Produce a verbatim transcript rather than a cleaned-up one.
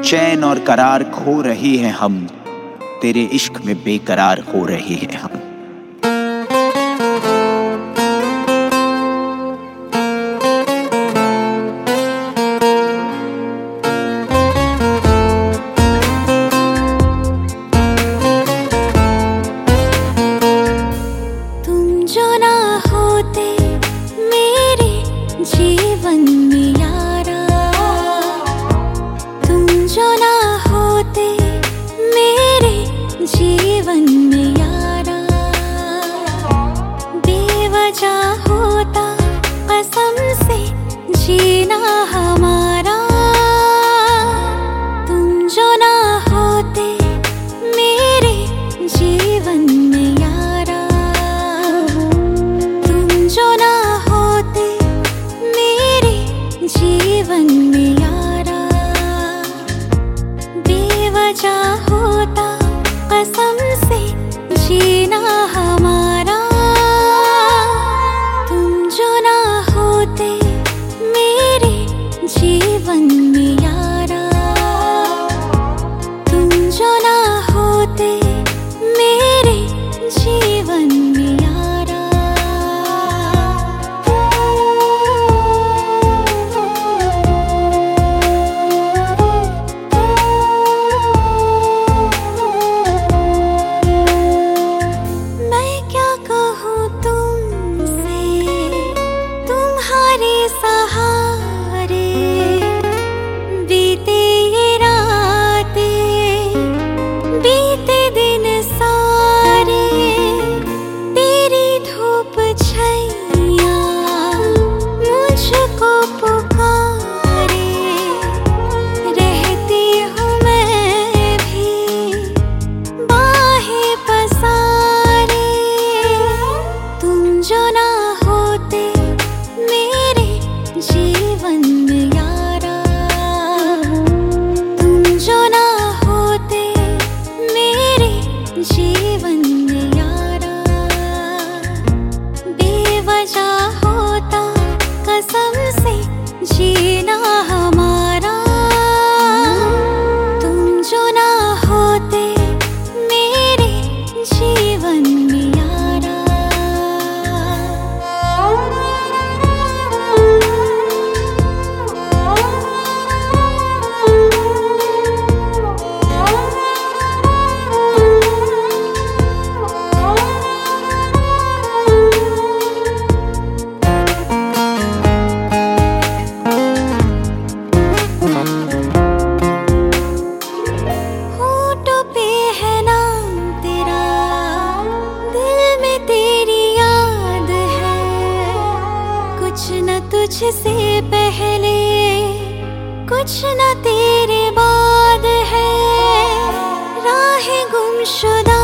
चैन और करार खो रहे हैं हम, तेरे इश्क में बेकरार हो रहे हैं हम। जीवन में यारा, तुम जो ना होते मेरे जीवन में यारा, बेवजह होता कसम से जीना हमारा। तुम जो ना होते मेरे जीवन में यारा, तुम जो ना जीवन में यारा, बेवजह होता कसम से जीना हमारा। तुम जो ना होते मेरे जीवन में यारा, तुम जो ना होते मेरे जीवन में यारा। सहारे बीते ये रातें, बीते दिन सारे, तेरी धूप छैया मुझको पुकारे। रहती हूँ मैं भी बाहें पसारे, तुम जो ना होते मेरे जीवन में यारा, तुम जो ना होते मेरे जीवन में यारा, बेवजह होता कसम से जीना हमारा। तुम जो ना होते मेरे जीवन में यारा। कुछ न तुझसे पहले, कुछ न तेरे बाद है, राह गुमशुदा